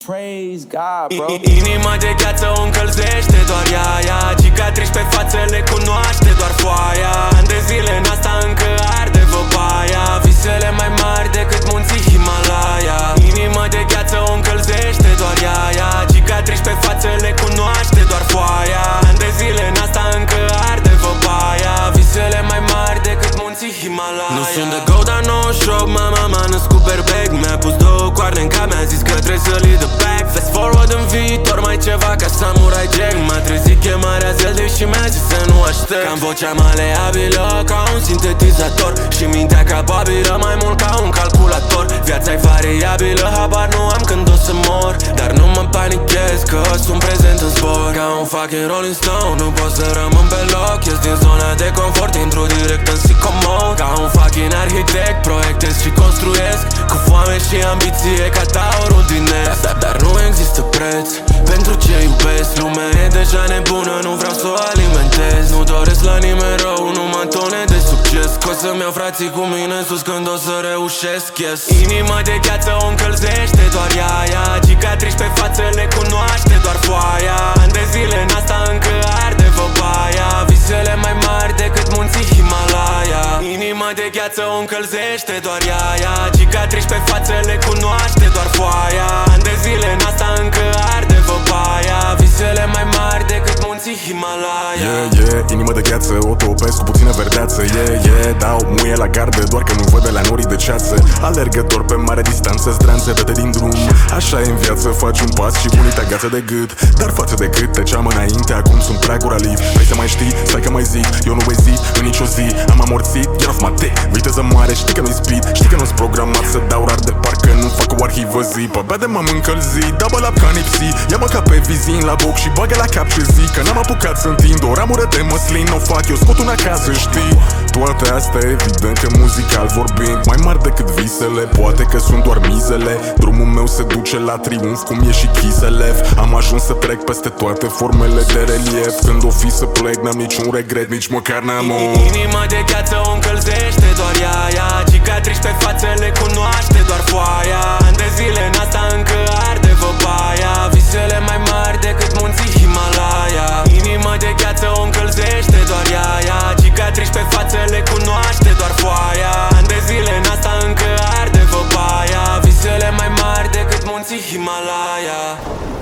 Praise God, bro. Inima de gheață o încălzește doar ea. Cicatrici pe față le cunoaște doar foaia. Ani de zile în asta încă arde văpaia. Visele mai mari decât munții Himalaya. Inima de gheață o încălzește doar ea. Cicatrici pe față le cunoaște doar foaia. Ani de zile în asta încă arde văpaia. Visele mai mari decât munții Himalaya. Nu sunt de go, dar 98. Mama m-a născut berbec. Mi-a pus două coarne în cap. Mi-a zis că trebuie să lead the back. Fast forward în viitor, mai ceva ca Samurai Jack. M-a trezit chemarea Zelda și mi-a zis să nu aștept. Că-am vocea maleabilă ca un sintetizator și mintea capabilă mai mult ca un calculator. Viața-i variabilă, habar nu am când o să mor, dar nu mă panichez că sunt prezent în zbor. Ca un fucking Rolling Stone, nu pot să rămân pe loc. Ies din zona de confort, intru direct în psicomod. Ca un fucking arhitect, proiectez și construiesc cu foame și ambiție ca taurul din est. Dar nu există preț pentru ce iubesc. Lumea e deja nebună, nu vreau să o alimentez. Nu doresc la nimeni rău, numai tone de succes. Că o să-mi iau frații cu mine în sus când o să reușesc, yes. Inima de gheață o încălzește doar ea. Cicatrici pe față le cunoaște doar foaia. Ani de zile în asta încă arde văpaia. Visele mai mari decât munții Himalaya. Inima de gheață o încălzește doar ea. Cicatrici pe față le cunoaște doar foaia. Ani de zile în asta încă arde văpaia. Visele mai mari decât munții Himalaya. Inimă de gheață, o topesc cu puțină verdeață. Dau muie la gardă, doar că nu văd de la norii de ceață. Alergător pe mare distanță, zdranțe date din drum. Așa e în viață, faci un pas și unii te agață de gât. Dar față de cât treceam înainte, acum sunt prea guraliv. Vrei să mai știi? Stai că mai zic. Eu nu ezit în nicio zi, am amorțit, get off my dick. Viteză mare, știi că nu-i speed, știi că nu-s programat să dau rar de parcă nu fac o arhivă zi. Pe bea de m-am încălzit, double up ca nipsi. Ia-mă ca pe vizin la boc și bagă la cap ce zic. Că n-am apucat să întind o ramură de măslin. O fac, eu scot una ca să știi. Toate astea evident că muzical vorbind mai mari decât visele, poate că sunt doar mizele. Drumul meu se duce la triumf cum e și Kiselev. Am ajuns să trec peste toate formele de relief. Când o fi să plec n-am niciun regret, nici măcar n-am o Inima de gheață o încălzește doar ea. Cicatrici pe față le cunoaște doar foaia. Ani de zile în asta încă arde văpaia. Visele mai mari decât munții Himalaya. Inima de gheață o încălzește doar ea. Cicatrici pe față le cunoaște doar foaia. Ani de zile în asta încă arde văpaia. Visele mai mari decât munții Himalaya.